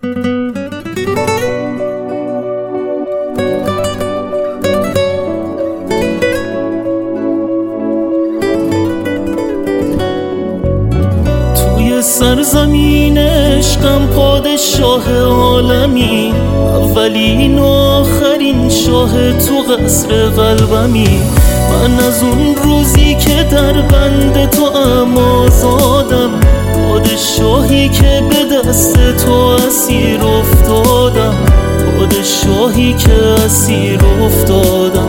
توی سرزمین عشقم پادشاه عالمی، اولین و آخرین شاه تو قصر قلبمی. من از اون روزی که در بند تو آزادم، پادشاهی که به دست تو اسیر افتادم، پادشاهی که اسیر افتادم.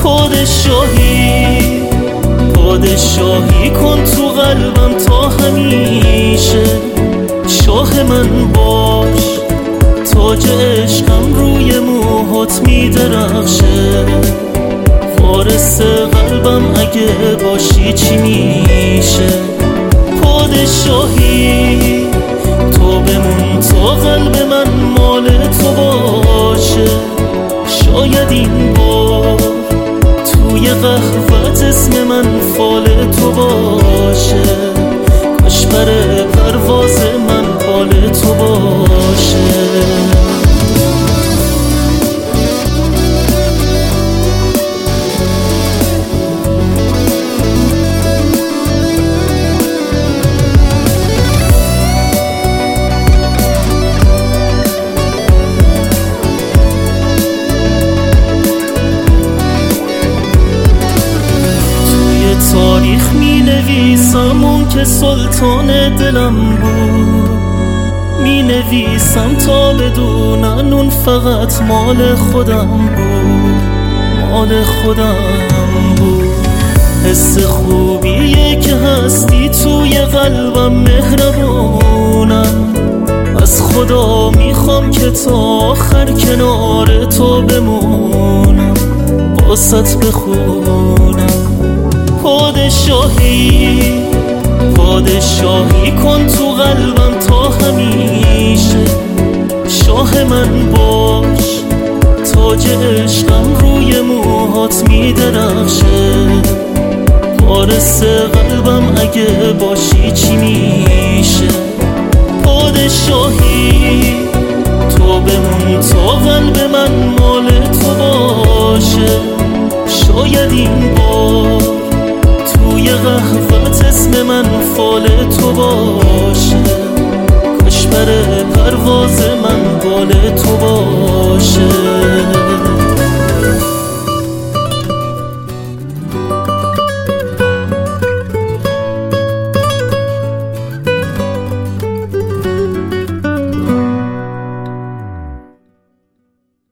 پادشاهی کن تو قلبم تا همیشه، شاه من باش، تاج عشقم روی موهات میدرخشه. وارث قلبم اگه باشی چی میشه؟ پادشاهی تو بمون تا قلب من مال تو باشه. شاید این بار توی قهوت اسم من فال تو باشه، کاش بر پرواز من بال تو باشه. تاریخ می نویسم اون که سلطان دلم بود، می نویسم تا بدونن اون فقط مال خودم بود، مال خودم بود. حس خوبیه که هستی توی قلبم، مهربونم. از خدا میخوام که تا آخر کنار تو بمونم، باست بخونم. پادشاهی کن تو قلبم تا همیشه، شاه من باش، تاج عشقم روی موهات میدرخشه. وارث قلبم اگه باشی چی میشه؟ پادشاهی تو بمون تا قلب من مال تو باشه. شاید این بار توی قهوت اسم من فال تو باشه، کاش بر پرواز من بال تو باشه.